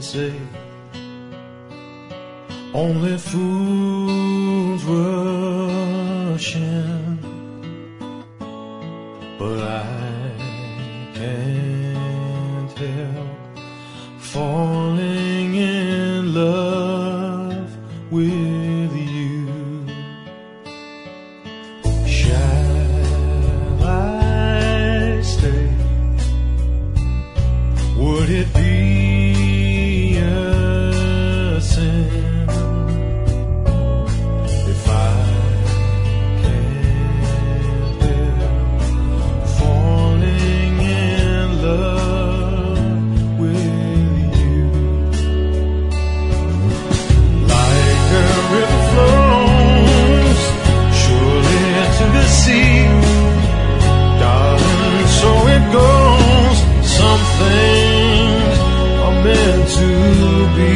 say only fools rush in, but I can't help falling in love with you. Shall I stay? Would it be a sin if I can't help falling in love with you? Like a river flows surely to the sea, darling, so it goes. Some things are meant to be.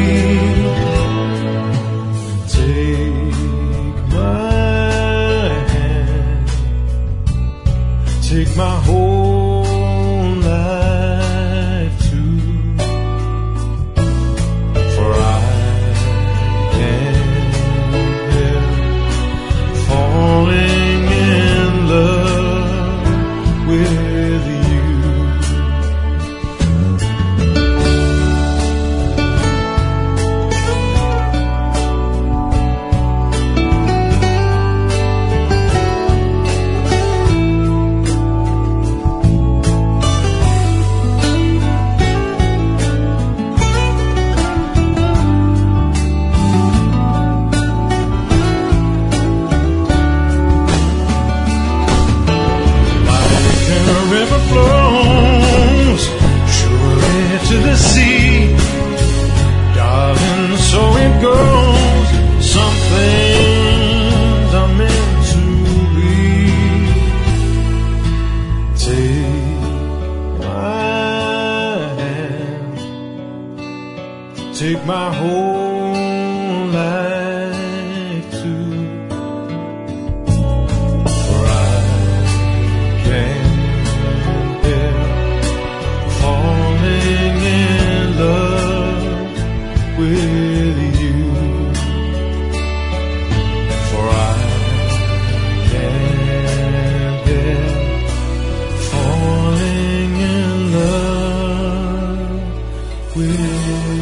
Take my hand, take my whole life too, for I can't help falling in love with you. To the sea, darling, so it goes. Some things are meant to be. Take my hand, take my whole life too, for I can't help falling in love with you, for I can't help falling in love with you.